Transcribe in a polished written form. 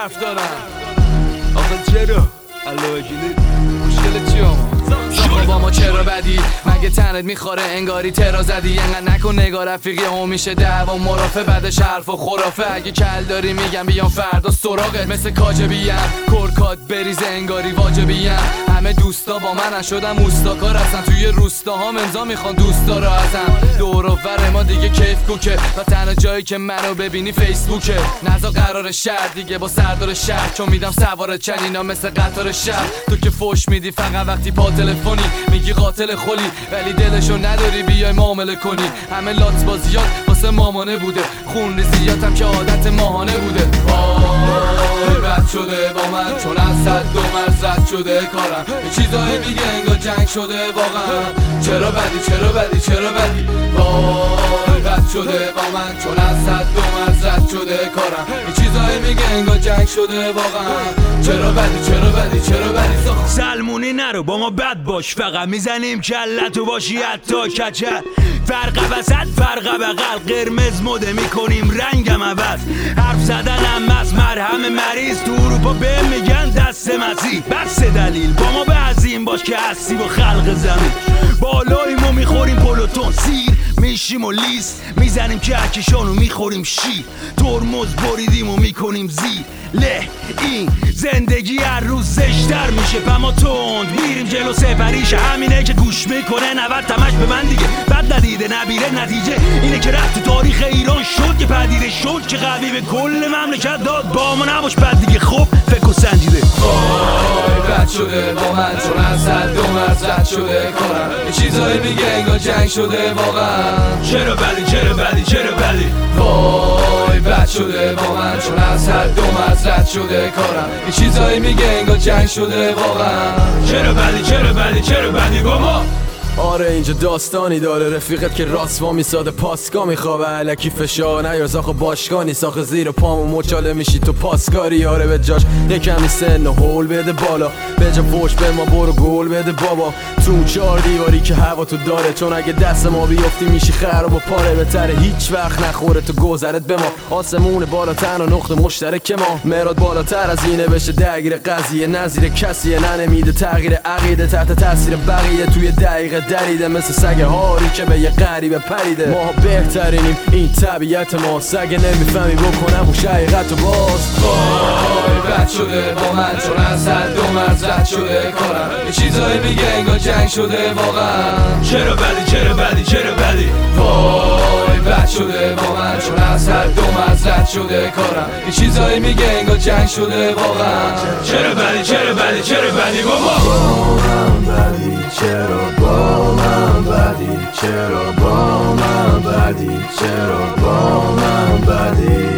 حرف دارم. آخه چرا؟ علاوگیلی مشکل چی آما؟ با ما چرا بدی؟ مگه تنت میخوره انگاری ترا زدی؟ انقدر نکن نگاه رفیقی هم میشه دعوا مرافع بعدش حرف و خرافه. اگه کل داری میگم بیام فردا سراغت مثل کاجبیم کرکات بریز انگاری واجبیم. همه دوستا با من شدم اوستاکار هستن توی روستاها امضا میخوان دوستا رو ازم. دور و بر ما دیگه کیف کوکه و تنها جایی که منو ببینی فیسبوکه. نزا قرار شهر دیگه با سردار شهر چون میدم سوار چنینا مثل قطار شهر. تو که فوش میدی فقط وقتی پا تلفنی میگی قاتل خلی ولی دلشو نداری بیای معامله کنی. همه لات بازیات واسه مامانه بوده خون ریزیاتم که عادت ماهانه بوده. وای بد شده با من چون از صد و مرز رد شده کارم. یه چیزایی میگه انگار جنگ شده واقعا. چرا بدی چرا بدی چرا بدی؟ وای بد شده با من چون از صد و مرز رد شده کارم. یه چیزایی میگه انگار جنگ شده واقعا. چرا بدی چرا بدی چرا بدی؟ سلمونی نرو با ما بد باش فقط میزنیم کلتو باشی حتی کچل. فرق وسط فرق بغل قرمز مده میکنیم رنگم عوض. حرف زدنم از مرهم مریض تو اروپا به میگن دست مسیح. بس دلیل با ما به عظیم باش که هستی با خلق زمین. بالاییم و میخوریم پلوتون سیر میشیم و لیست میزنیم کهکشان و میخوریم شیر. ترمز بریدیم و میکنیم زیر له. این زندگی هر روز زشتر میشه پما تند میریم جلو سفریش. همینه که گوش میکنه 90 تمش به من دیگه بد ندیده نبیره. نتیجه اینه که رفت تو تاریخ ایران شد که پدیده شد که قوی به کل مملکت داد. با ما نباش بد دیگه خب فکر و سنجیده. وای بد شده با من چون از حد و مرز رد شده کارم. یه چیزایی میگه انگار جنگ شده واقعا. چرا بدی چرا بدی چرا بدی؟ وای بد شده با من چون از حد و مرز رد شده کارم. یه چیزایی میگه انگار جنگ شده واقعا. چرا بدی چرا بدی چرا بدی با ما؟ آره اینجا داستانی داره رفیقت که راست وا میساده پاسگاه میخوابه علکی فشار نیار زاخ باشگاه نیست. آخه زیر پامو مچاله میشی تو پاسکاری. آره به جاش یکمی سن و هول بده بالا به جا فوش به ما برو گل بده بابا. تو چار دیواری که هوا تو داره چون اگه دست ما بیفتی میشی خراب و پاره. بهتره هیچ وقت نخوره تو گذرت به ما. آسمون بالاتر و نقطه مشترک ما. مراد بالاتر از اینه بشه درگیر قضیه نظیر کسیه نمیده تغییر عقیده تحت تاثیر بقیه توی دقیقه دریده مثل سگ هاری که به یه غریبه پریده. ما بهترینیم این طبیعت ما. سگ نمیفهمی بکنم اون حقیقت و باز. وای بد شده با من چون از حد و مرز رد شده کارم. یه چیزایی میگه انگار جنگ شده واقعا. چرا بدی چرا بدی چرا بدی؟ وای بد شده با من چون از حد و مرز رد شده کارم. یه چیزایی میگه انگار جنگ شده واقعا. چرا بدی چرا بدی چرا بدی بابا؟ با من بدی چرا با من بدی چرا با من بدی چرا با من بدی؟